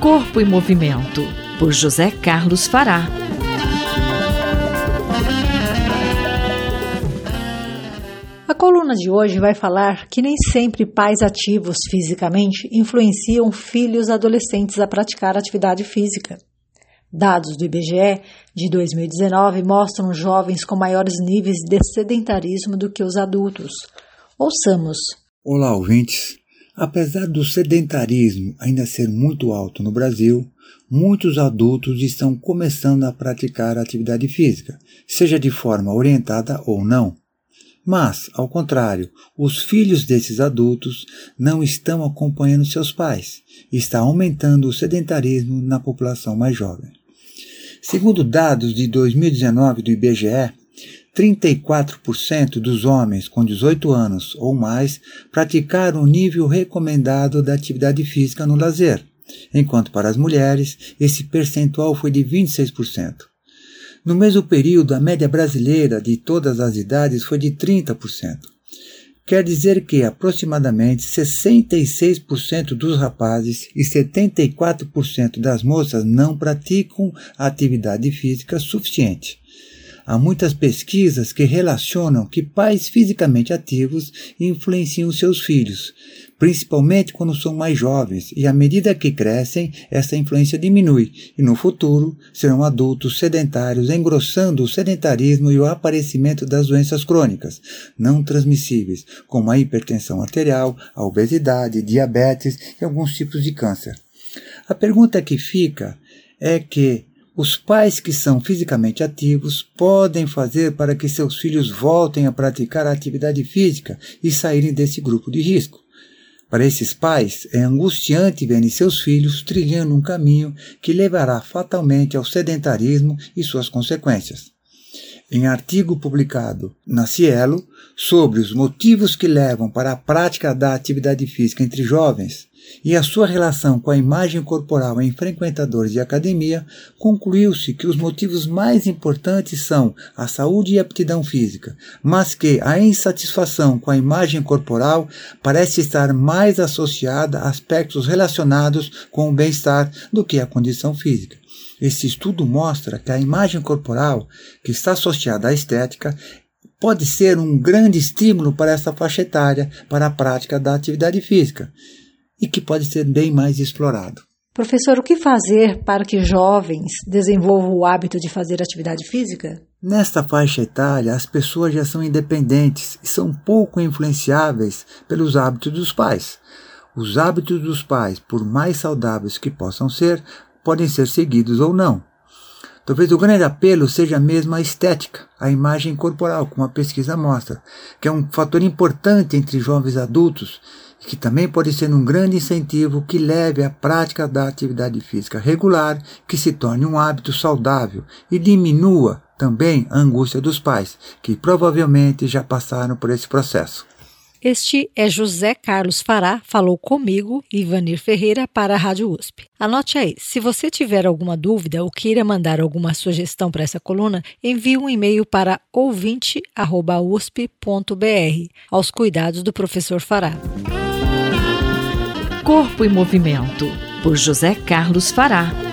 Corpo em Movimento, por José Carlos Fará. A coluna de hoje vai falar que nem sempre pais ativos fisicamente influenciam filhos adolescentes a praticar atividade física. Dados do IBGE de 2019 mostram jovens com maiores níveis de sedentarismo do que os adultos. Ouçamos. Olá, ouvintes. Apesar do sedentarismo ainda ser muito alto no Brasil, muitos adultos estão começando a praticar atividade física, seja de forma orientada ou não. Mas, ao contrário, os filhos desses adultos não estão acompanhando seus pais e está aumentando o sedentarismo na população mais jovem. Segundo dados de 2019 do IBGE, 34% dos homens com 18 anos ou mais praticaram o nível recomendado da atividade física no lazer, enquanto para as mulheres esse percentual foi de 26%. No mesmo período, a média brasileira de todas as idades foi de 30%. Quer dizer que aproximadamente 66% dos rapazes e 74% das moças não praticam atividade física suficiente. Há muitas pesquisas que relacionam que pais fisicamente ativos influenciam seus filhos, principalmente quando são mais jovens, e à medida que crescem, essa influência diminui, e no futuro serão adultos sedentários, engrossando o sedentarismo e o aparecimento das doenças crônicas, não transmissíveis, como a hipertensão arterial, a obesidade, diabetes e alguns tipos de câncer. A pergunta que fica é que os pais que são fisicamente ativos podem fazer para que seus filhos voltem a praticar a atividade física e saírem desse grupo de risco. Para esses pais, é angustiante verem seus filhos trilhando um caminho que levará fatalmente ao sedentarismo e suas consequências. Em artigo publicado na Cielo sobre os motivos que levam para a prática da atividade física entre jovens e a sua relação com a imagem corporal em frequentadores de academia, concluiu-se que os motivos mais importantes são a saúde e a aptidão física, mas que a insatisfação com a imagem corporal parece estar mais associada a aspectos relacionados com o bem-estar do que a condição física. Esse estudo mostra que a imagem corporal, que está associada à estética, pode ser um grande estímulo para essa faixa etária para a prática da atividade física e que pode ser bem mais explorado. Professor, o que fazer para que jovens desenvolvam o hábito de fazer atividade física? Nesta faixa etária, as pessoas já são independentes e são pouco influenciáveis pelos hábitos dos pais. Os hábitos dos pais, por mais saudáveis que possam ser, podem ser seguidos ou não. Talvez o grande apelo seja mesmo a estética, a imagem corporal, como a pesquisa mostra, que é um fator importante entre jovens adultos e que também pode ser um grande incentivo que leve à prática da atividade física regular, que se torne um hábito saudável e diminua também a angústia dos pais, que provavelmente já passaram por esse processo. Este é José Carlos Fará, falou comigo, Ivanir Ferreira, para a Rádio USP. Anote aí, se você tiver alguma dúvida ou queira mandar alguma sugestão para essa coluna, envie um e-mail para ouvinte@usp.br, aos cuidados do professor Fará. Corpo em Movimento, por José Carlos Fará.